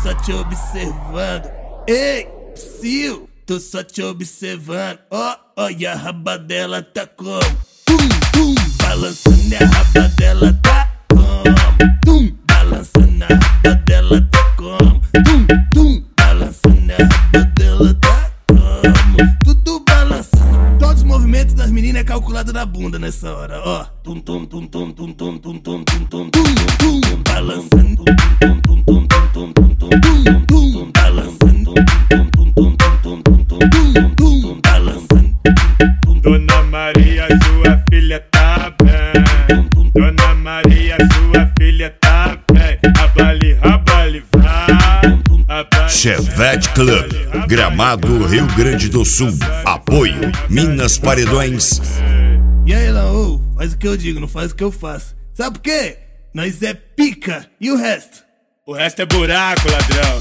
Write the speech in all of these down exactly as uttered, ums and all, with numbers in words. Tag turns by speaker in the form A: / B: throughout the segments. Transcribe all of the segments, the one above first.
A: só te observando. Ei, psiu, tô só te observando. Ó, ó, e a raba dela tá como? Tum, tum, balançando e a raba dela tá como? Tum, balançando a raba dela tá como? Tum, tum, balançando a raba dela tá como? Tudo balançando. Todos os movimentos das meninas é calculado na bunda nessa hora, ó. Tum, tum, tum, tum, tum, tum, tum, tum, tum, tum, tum, tum, balançando. Tum, tum, tum, tum, tum, tum, tum, tum, tum, balançando. Tum, tum, tum, tum, tum, tum, tum, tum, balançando.
B: Dona Maria, sua filha tá bem. Dona Maria, sua filha tá bem. Abale, abale, vai.
C: Chevette Club, Gramado, Rio Grande do Sul. Apoio Minas Paredões.
A: E aí, Laô, faz o que eu digo, não faz o que eu faço. Sabe por quê? Nós é pica. E o resto?
B: O resto é buraco, ladrão.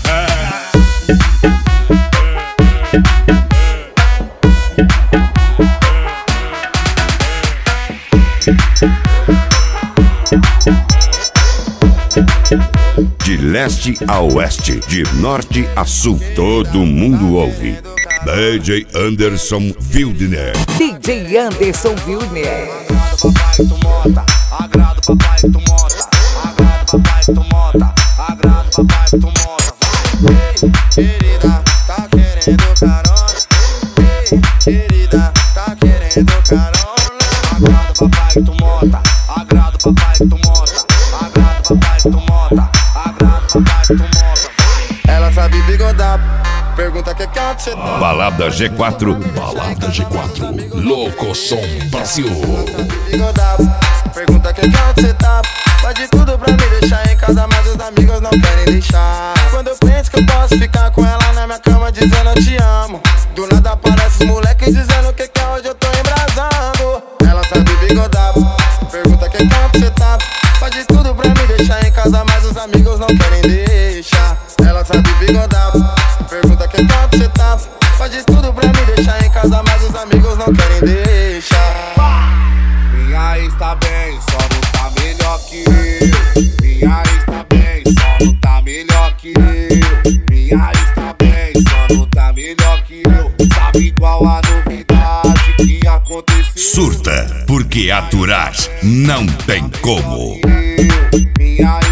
C: De leste a oeste, de norte a sul, todo mundo ouve. D J Anderson Wildner.
D: D J Anderson Wildner.
E: Agrado papai, tu monta. Agrado papai, tu monta. Agrado papai, tu monta. Ei, querida, tá querendo carona. Ei, querida, tá querendo carona. Agrado papai, tu monta. Agrado papai, tu monta. Agrado papai, tu monta. Agrado papai, tu monta. Ela sabe bigodar. Pergunta que canto cê tá.
C: Balada G quatro.
F: Balada G quatro. Louco Som Brasil.
E: Pergunta que canto cê tá. Pode tudo pra me deixar em casa, mas os amigos não querem deixar. Quando eu penso que eu posso ficar com ela na minha cama dizendo eu te amo, do nada aparece os moleques dizendo que quer hoje eu tô embrasando. Ela sabe bigodar. Pergunta que canto cê tá. Pode tudo pra me deixar em casa, mas os amigos não querem deixar. Ela sabe bigodar. Pergunta que canto cê tá. Pode tudo pra me deixar em casa, mas os amigos não querem deixar. Minha ex tá bem, só não tá melhor que eu. Minha ex tá bem, só não tá melhor que eu. Minha ex tá bem, só não tá melhor que eu. Sabe qual a novidade que aconteceu?
C: Surta, porque aturar não tem como.
E: Minha ex